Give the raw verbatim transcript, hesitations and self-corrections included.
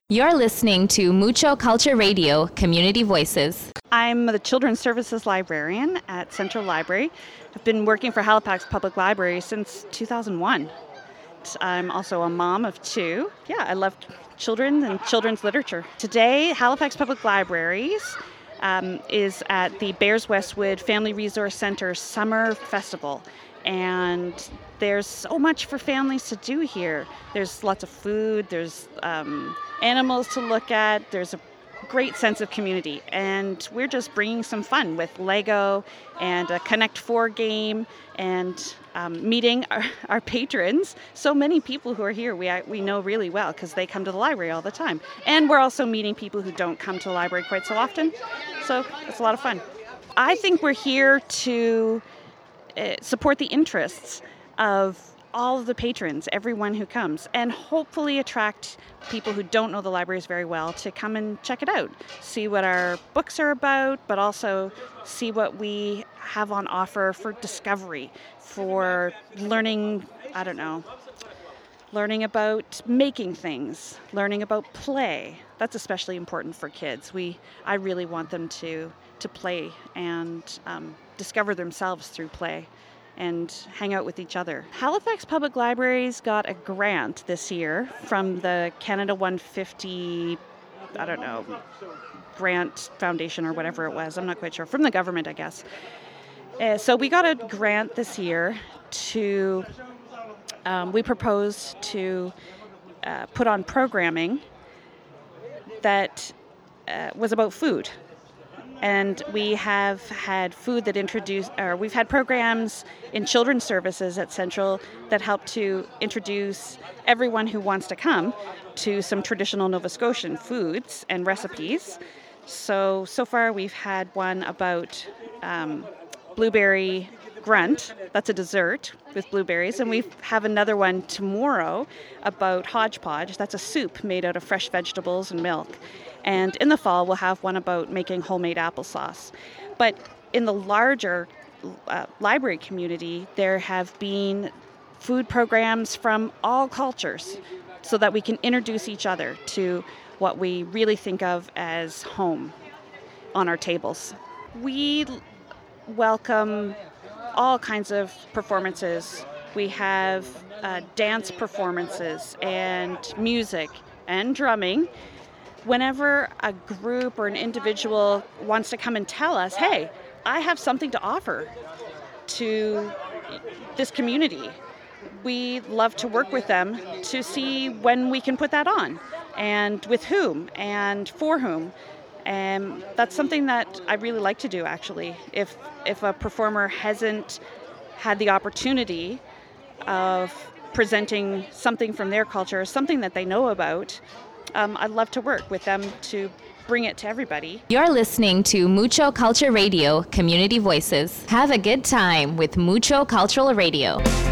You're listening to Mucho Culture Radio, Community Voices. I'm the Children's Services Librarian at Central Library. I've been working for Halifax Public Library since two thousand one. I'm also a mom of two. Yeah, I love children and children's literature. Today, Halifax Public Libraries um, is at the Bears Westwood Family Resource Centre Summer Festival. And there's so much for families to do here. There's lots of food, there's um, animals to look at, there's a great sense of community. And we're just bringing some fun with Lego and a Connect Four game and um, meeting our, our patrons. So many people who are here we, we know really well because they come to the library all the time. And we're also meeting people who don't come to the library quite so often. So it's a lot of fun. I think we're here to uh, support the interests of all of the patrons, everyone who comes, and hopefully attract people who don't know the libraries very well to come and check it out, see what our books are about, but also see what we have on offer for discovery, for learning, I don't know, learning about making things, learning about play. That's especially important for kids. We, I really want them to, to play and um, discover themselves through play and hang out with each other. Halifax Public Libraries got a grant this year from the Canada one fifty, I don't know, grant foundation or whatever it was. I'm not quite sure. From the government, I guess. Uh, so we got a grant this year to, um, we proposed to uh, put on programming that uh, was about food. And we have had food that introduced, or we've had programs in children's services at Central that help to introduce everyone who wants to come to some traditional Nova Scotian foods and recipes. So, so far we've had one about um, blueberry grunt. That's a dessert with blueberries. And we have another one tomorrow about hodgepodge. That's a soup made out of fresh vegetables and milk. And in the fall, we'll have one about making homemade applesauce. But in the larger uh, library community, there have been food programs from all cultures so that we can introduce each other to what we really think of as home on our tables. We welcome all kinds of performances. We have uh, dance performances and music and drumming. Whenever a group or an individual wants to come and tell us, hey, I have something to offer to this community, we love to work with them to see when we can put that on and with whom and for whom. And that's something that I really like to do, actually. If if a performer hasn't had the opportunity of presenting something from their culture, something that they know about, Um, I'd love to work with them to bring it to everybody. You're listening to Mucho Culture Radio, Community Voices. Have a good time with Mucho Cultural Radio.